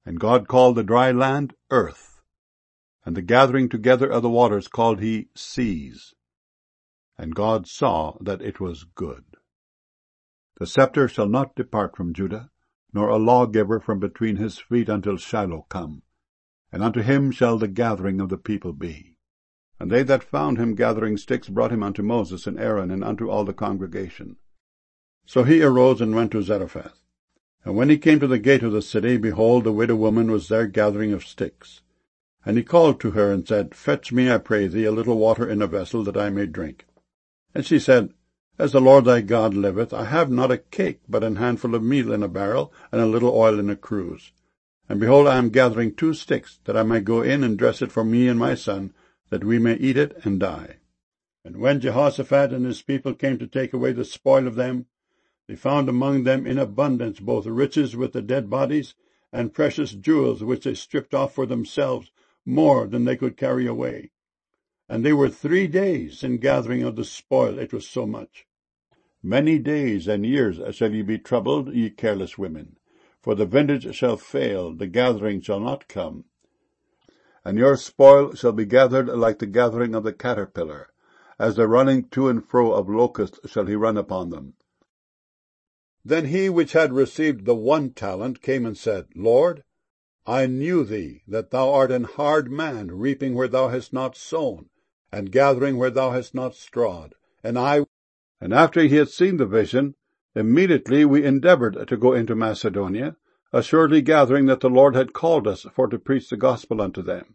And God called the dry land earth, and the gathering together of the waters called he seas. And God saw that it was good. The scepter shall not depart from Judah, nor a lawgiver from between his feet until Shiloh come, and unto him shall the gathering of the people be. And they that found him gathering sticks brought him unto Moses and Aaron and unto all the congregation. So he arose and went to Zarephath. And when he came to the gate of the city, behold, the widow woman was there gathering of sticks. And he called to her and said, Fetch me, I pray thee, a little water in a vessel, that I may drink. And she said, As the Lord thy God liveth, I have not a cake, but an handful of meal in a barrel, and a little oil in a cruse. And behold, I am gathering 2 sticks, that I may go in and dress it for me and my son, that we may eat it and die. And when Jehoshaphat and his people came to take away the spoil of them, they found among them in abundance both riches with the dead bodies, and precious jewels which they stripped off for themselves, more than they could carry away. And they were 3 days in gathering of the spoil, it was so much. Many days and years shall ye be troubled, ye careless women, for the vintage shall fail, the gathering shall not come. And your spoil shall be gathered like the gathering of the caterpillar, as the running to and fro of locusts shall he run upon them. Then he which had received the 1 talent came and said, Lord, I knew thee, that thou art an hard man, reaping where thou hast not sown, and gathering where thou hast not strawed. And after he had seen the vision, immediately we endeavored to go into Macedonia, assuredly gathering that the Lord had called us for to preach the gospel unto them.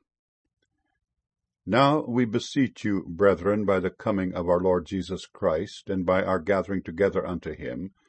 Now we beseech you, brethren, by the coming of our Lord Jesus Christ, and by our gathering together unto him,